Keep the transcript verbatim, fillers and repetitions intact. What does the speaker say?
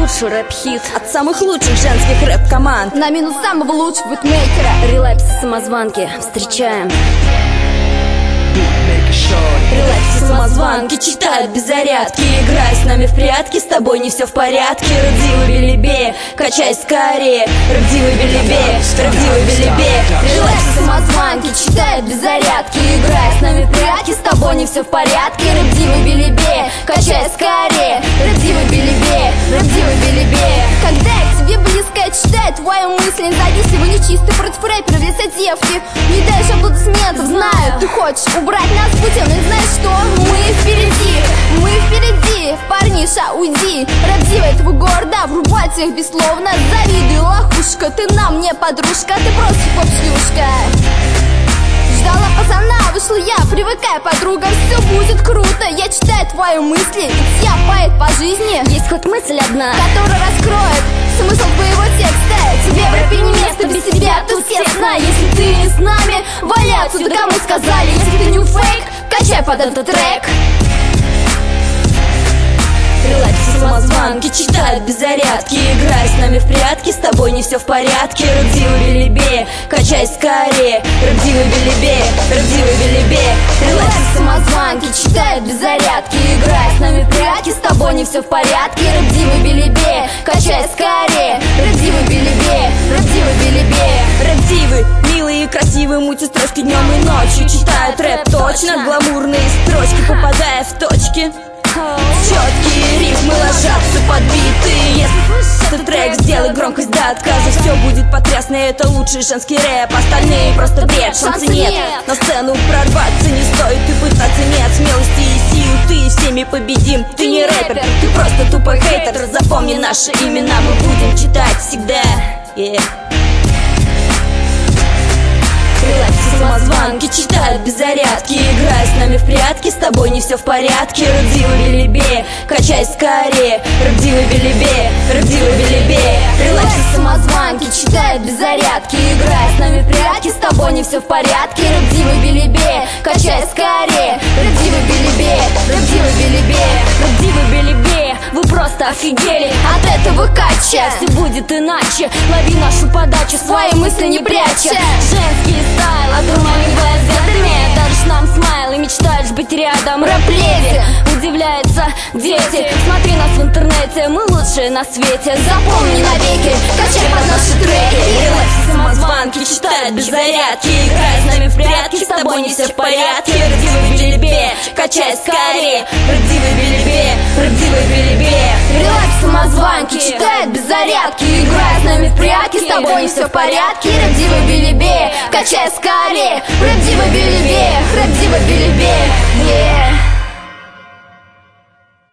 лучший рэп-хит от самых лучших женских рэп-команд на минус самого лучшего битмейкера. Релапс и самозванки встречаем. Релапс и самозванки читают без зарядки. Играй с нами в прятки, с тобой не все в порядке. Родивый белебе, качай скорее. Родивый белебе, родивый белебе. Релапс и самозванки читают без зарядки. Играй с нами в прятки, с тобой не все в порядке. Родивый белебе, качай скорее. Родивый белебе, родивый белебе. Когда я к тебе близко, я читаю твои мысли. Независимо, нечистый, против рэпера все девки. Не даешь аплодисментов, знаю, ты хочешь убрать нас с пути, но не знаешь что? Мы впереди, мы впереди. Парниша, уйди, родивый этого города. Врубать их бессловно. Завидуй, лохушка, ты нам не подружка, ты просто поп-шлюшка. Ждала пацана, вышла я, привыкай, подруга, все будет круто. Я читаю твои мысли, ведь я поэт по жизни. Есть хоть мысль одна, которая раскроет смысл твоего текста. Тебе в рэпе не место, без тебя тут тесно. Если ты не с нами, валяй отсюда, кому сказали. Если ты не фейк, качай под этот трек. Релапс и самозванки читают без зарядки. Играй с нами в прятки, с тобой не все в порядке. Родивый белебе, качай скорее. Родивый белебе, родивый белебе. Релапс и самозванки читают без зарядки. Играй с нами в прятки, с тобой не все в порядке. Родивый белебе, качай скорее. Родивый белебе, родивый белебе. Родивый, милый и красивый, мутит строчки днем и ночью. Читают рэп точно, гламурные строчки, попадая в точки. Четкие рифмы ложатся под биты. Если этот трек, сделай громкость до отказа. Все будет потрясно, это лучший женский рэп. Остальные просто бред, шанса нет. На сцену прорваться не стоит и пытаться. Нет смелости и сил, ты всеми победим. Ты не рэпер, ты просто тупой хейтер. Запомни наши имена, мы будем читать всегда. yeah. Релапс и самозванки читают без зарядки. Играй с нами в прятки, с тобой не все в порядке. Родивый белебе, качай скорее. Родивый белебе, родивый белебе. Релапс и самозванки читают без зарядки. Играй с нами в прятки, с тобой не все в порядке. Родивый белебе, качай скорее. Родивый белебе, родивый белебе. Родивый белебе, вы просто офигели от этого кача. Все будет иначе, лови нашу подачу, свои мысли не пряча. Женский стайл, одурманивая взглядами. Даришь нам смайл и мечтаешь быть рядом. Рэп-леди, удивляются дети. Смотри нас в интернете, мы лучшие на свете. Запомни навеки, качай под наши треки. Релапс и самозванки читают без зарядки. Играй с нами в прятки, с тобой не все в порядке. Родивый белебе, качай скорее. Родивый белебе, родивый белебе. Релапс и самозванки читают без зарядки. Играй с нами в прятки, с тобой не все в порядке. Родивый белебе, качай скорее. Родивый белебе, родивый белебе.